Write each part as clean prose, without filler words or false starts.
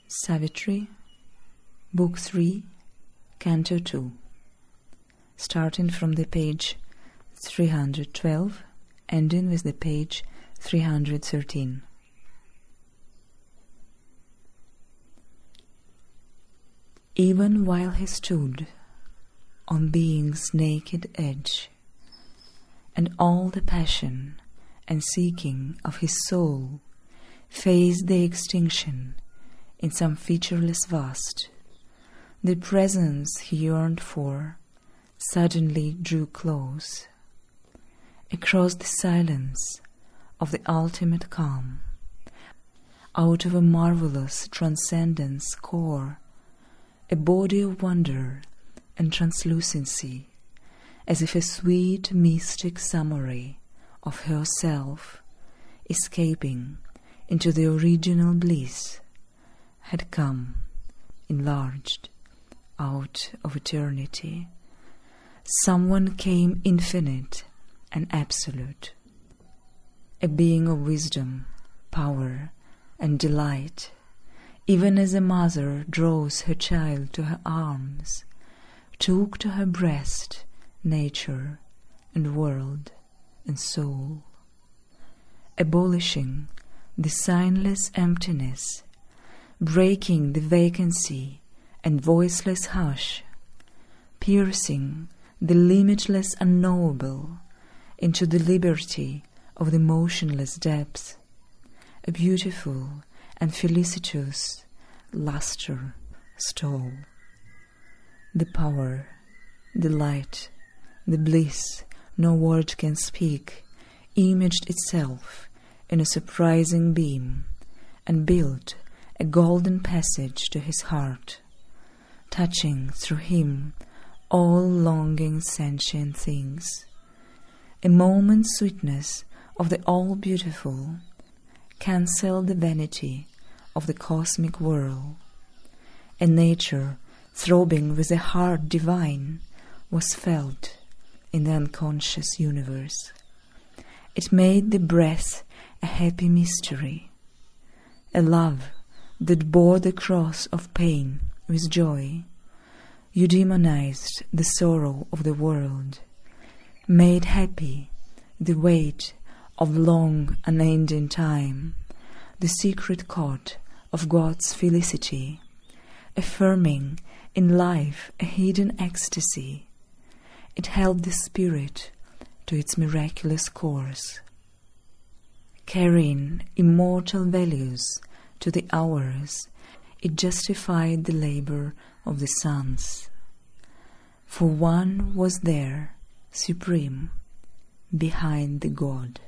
Savitri, Book 3, Canto 2, starting from the page 312, ending with the page 313. Even while he stood on being's naked edge, and all the passion and seeking of his soul faced the extinction in some featureless vast, the presence he yearned for suddenly drew close. Across the silence of the ultimate calm, out of a marvelous transcendence core, a body of wonder and translucency, as if a sweet mystic summary of herself, escaping into the original bliss, had come, enlarged, out of eternity. Someone came infinite and absolute, a being of wisdom, power, and delight, even as a mother draws her child to her arms, took to her breast nature and world and soul, abolishing the signless emptiness, breaking the vacancy and voiceless hush, piercing the limitless unknowable into the liberty of the motionless depth. A beautiful and felicitous luster stole. The power, the light, the bliss no word can speak, imaged itself in a surprising beam and built a golden passage to his heart, touching through him all longing sentient things. A moment's sweetness of the all-beautiful cancelled the vanity of the cosmic whirl. A nature throbbing with a heart divine was felt in the unconscious universe. It made the breath a happy mystery, a love that bore the cross of pain with joy, eudemonized the sorrow of the world, made happy the weight of long unending time, the secret chord of God's felicity, affirming in life a hidden ecstasy. It held the spirit to its miraculous course, carrying immortal values to the hours. It justified the labor of the suns. For one was there, supreme, behind the God.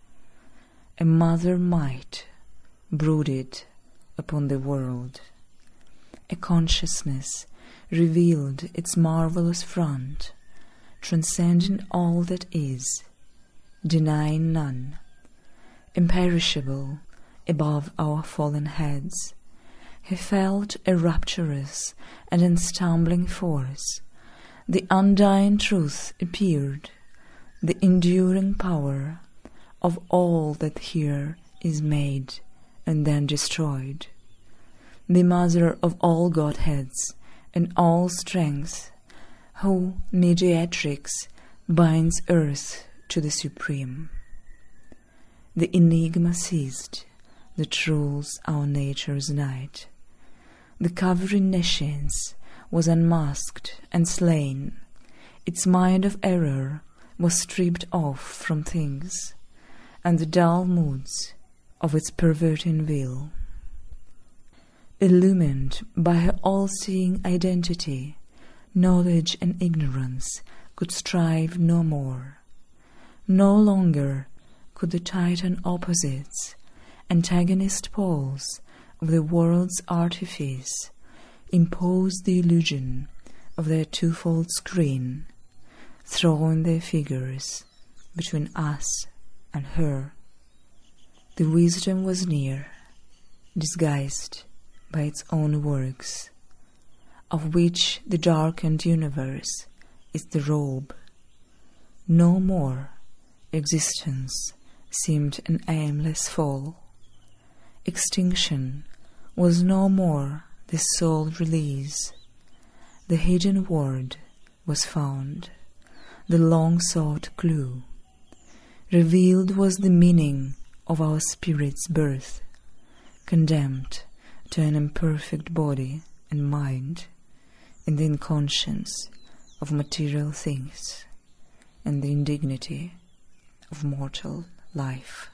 A mother might brooded upon the world. A consciousness revealed its marvelous front, transcending all that is, denying none, imperishable above our fallen heads. He felt a rapturous and unstumbling force. The undying truth appeared, the enduring power of all that here is made and then destroyed. The mother of all Godheads and all strength, who mediatrix binds earth to the supreme. The enigma ceased that rules our nature's night. The covering nescience was unmasked and slain. Its mind of error was stripped off from things, and the dull moods of its perverting will. Illumined by her all-seeing identity, knowledge and ignorance could strive no more. No longer could the titan opposites, antagonist poles of the world's artifice, impose the illusion of their twofold screen, throwing their figures between us and her. The wisdom was near, disguised by its own works, of which the darkened universe is the robe. No more existence seemed an aimless fall. Extinction was no more the sole release. The hidden word was found, the long-sought clue. Revealed was the meaning of our spirit's birth, condemned to an imperfect body and mind, in the inconscience of material things and the indignity of mortal life.